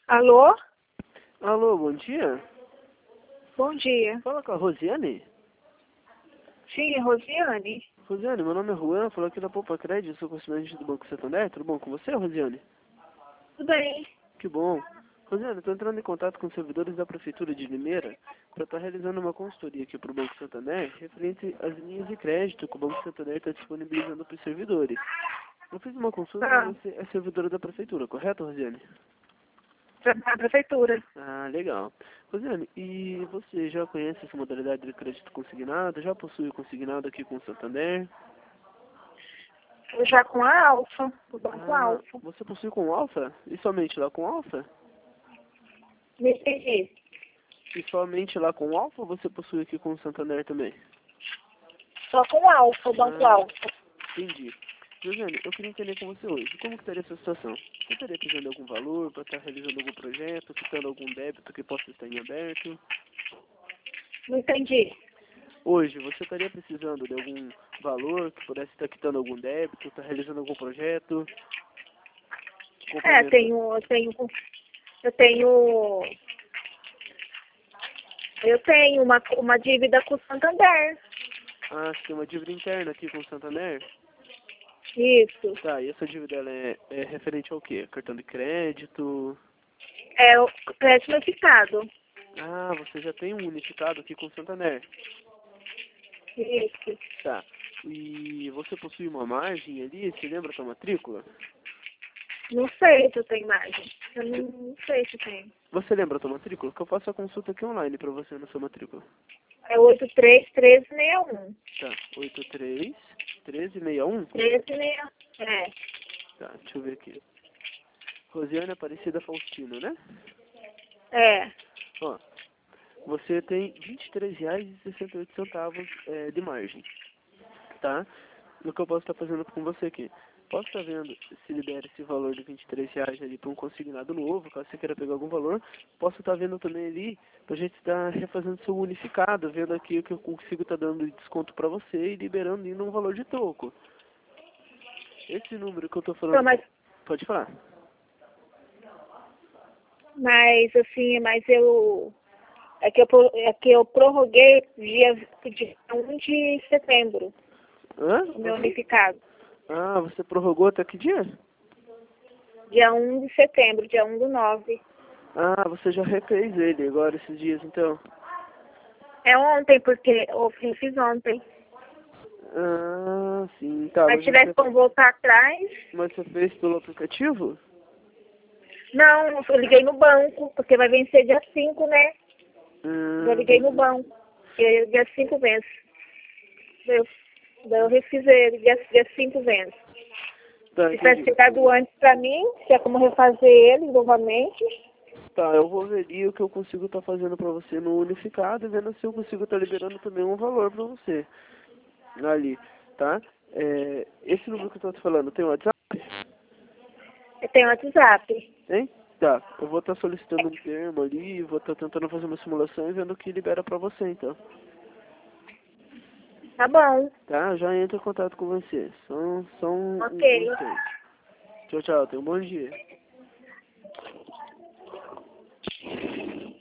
Alô? Alô, bom dia. Bom dia. Fala com a Rosiane. Sim, é Rosiane. Rosiane, meu nome é Juan, falo aqui da Poupa Crédito, sou correspondente do Banco Santander. Tudo bom com você, Rosiane? Tudo bem? Que bom. Rosiane, estou entrando em contato com os servidores da Prefeitura de Limeira para estar realizando uma consultoria aqui para o Banco Santander referente às linhas de crédito que o Banco Santander está disponibilizando para os servidores. Eu fiz uma consulta e você é servidora da Prefeitura, correto, Rosiane? Da prefeitura. Ah, legal. Rosiane, e você já conhece essa modalidade de crédito consignado? Já possui consignado aqui com o Santander? Já com a Alfa, o Banco Alfa. Você possui com Alfa? E somente lá com Alfa? Me entendi. E somente lá com Alfa ou você possui aqui com o Santander também? Só com Alfa, o Banco Alfa. Entendi. Rosiane, eu queria entender com você hoje, como que estaria a sua situação? Você estaria precisando de algum valor para estar realizando algum projeto, quitando algum débito que possa estar em aberto? Não entendi. Hoje, você estaria precisando de algum valor que pudesse estar quitando algum débito, estar realizando algum projeto? Eu tenho uma dívida com o Santander. Ah, você tem uma dívida interna aqui com o Santander? Isso. Tá, e essa dívida ela é referente ao quê? Cartão de crédito? É o crédito unificado. Ah, você já tem um unificado aqui com o Santander. Isso. Tá. E você possui uma margem ali? Você lembra a sua matrícula? Não sei se eu tenho margem. Eu não sei se tem. Você lembra a sua matrícula? Que eu faço a consulta aqui online para você na sua matrícula. É 831361. Tá, 83 1361? 1361. É. Tá, deixa eu ver aqui. Rosiane Aparecida Faustino, né? É. Ó, você tem R$ 23,68 de margem, tá? O que eu posso estar fazendo com você aqui? Posso estar vendo se libera esse valor de R$ 23 ali para um consignado novo, caso você queira pegar algum valor. Posso estar vendo também ali para a gente estar refazendo seu unificado, vendo aqui o que eu consigo estar dando de desconto para você e liberando ainda um valor de troco. Esse número que eu estou falando... Então, Pode falar. mas eu... É que eu prorroguei dia 1 de setembro, Hã? o meu unificado. Ah, você prorrogou até que dia? Dia 1 de setembro, dia 1/9. Ah, você já refez ele agora esses dias, então. É ontem, porque eu fiz ontem. Ah, sim, tá. Mas tivesse como voltar atrás... Mas você fez pelo aplicativo? Não, eu liguei no banco, porque vai vencer dia 5, né? Eu liguei no banco, e dia 5 vence. Daí eu refiz ele, dia 5 vence. Tá, Se tivesse entendi. chegado antes pra mim, se é como refazer ele novamente. Tá, eu vou ver o que eu consigo estar fazendo pra você no unificado e vendo se eu consigo estar liberando também um valor pra você. Ali, tá? Esse número que eu tô te falando, tem WhatsApp? Eu tenho WhatsApp. Hein? Tá, eu vou estar solicitando um termo ali, vou estar tentando fazer uma simulação e vendo o que libera pra você, então. Tá bom. Tá, já entro em contato com você. Só um Ok. instante. Tchau, tchau, tenha um bom dia.